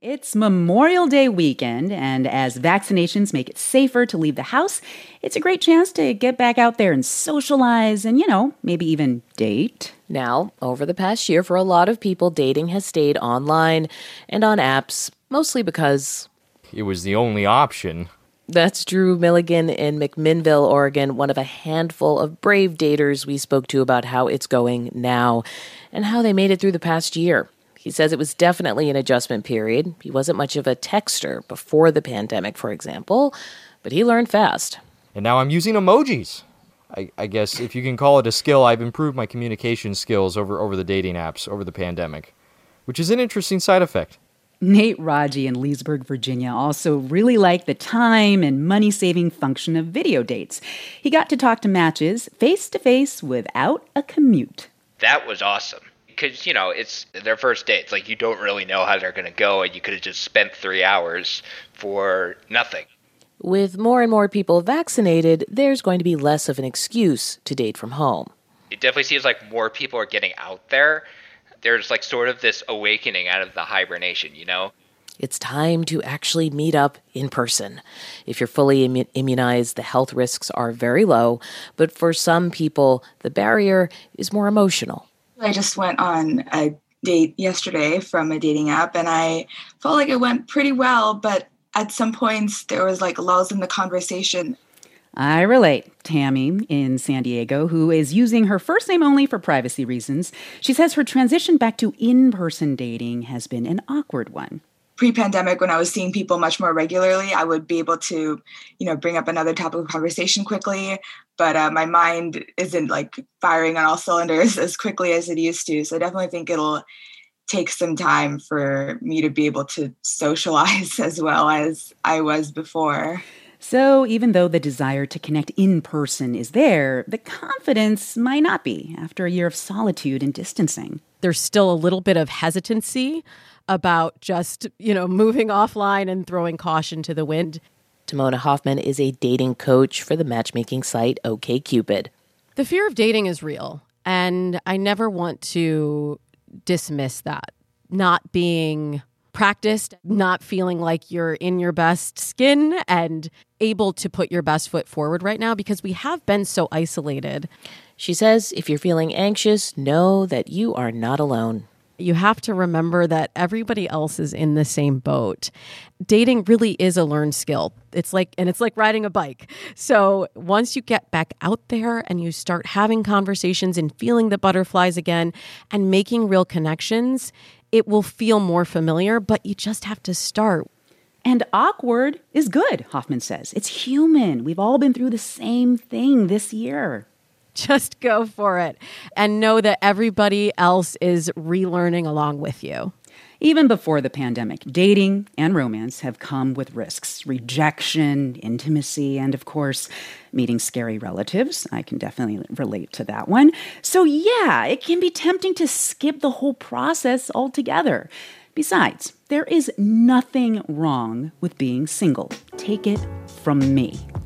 It's Memorial Day weekend, and as vaccinations make it safer to leave the house, it's a great chance to get back out there and socialize and, maybe even date. Now, over the past year, for a lot of people, dating has stayed online and on apps, mostly because it was the only option. That's Drew Milligan in McMinnville, Oregon, one of a handful of brave daters we spoke to about how it's going now and how they made it through the past year. He says it was definitely an adjustment period. He wasn't much of a texter before the pandemic, for example, but he learned fast. And now I'm using emojis. I guess if you can call it a skill, I've improved my communication skills over the dating apps over the pandemic, which is an interesting side effect. Nate Raji in Leesburg, Virginia, also really liked the time and money-saving function of video dates. He got to talk to matches face-to-face without a commute. That was awesome. Because, it's their first date. It's like you don't really know how they're going to go, and you could have just spent 3 hours for nothing. With more and more people vaccinated, there's going to be less of an excuse to date from home. It definitely seems like more people are getting out there. There's like sort of this awakening out of the hibernation, It's time to actually meet up in person. If you're fully immunized, the health risks are very low, but for some people, the barrier is more emotional. I just went on a date yesterday from a dating app, and I felt like it went pretty well, but at some points there was like lulls in the conversation. I relate. Tammy in San Diego, who is using her first name only for privacy reasons, she says her transition back to in-person dating has been an awkward one. Pre-pandemic, when I was seeing people much more regularly, I would be able to, bring up another topic of conversation quickly. But my mind isn't like firing on all cylinders as quickly as it used to. So I definitely think it'll take some time for me to be able to socialize as well as I was before. So even though the desire to connect in person is there, the confidence might not be after a year of solitude and distancing. There's still a little bit of hesitancy about just, moving offline and throwing caution to the wind. Timona Hoffman is a dating coach for the matchmaking site OkCupid. The fear of dating is real, and I never want to dismiss that. Not being practiced, not feeling like you're in your best skin and able to put your best foot forward right now because we have been so isolated. She says if you're feeling anxious, know that you are not alone. You have to remember that everybody else is in the same boat. Dating really is a learned skill. It's like riding a bike. So once you get back out there and you start having conversations and feeling the butterflies again and making real connections, it will feel more familiar, but you just have to start. And awkward is good, Hoffman says. It's human. We've all been through the same thing this year. Just go for it and know that everybody else is relearning along with you. Even before the pandemic, dating and romance have come with risks, rejection, intimacy, and of course, meeting scary relatives. I can definitely relate to that one. So yeah, it can be tempting to skip the whole process altogether. Besides, there is nothing wrong with being single. Take it from me.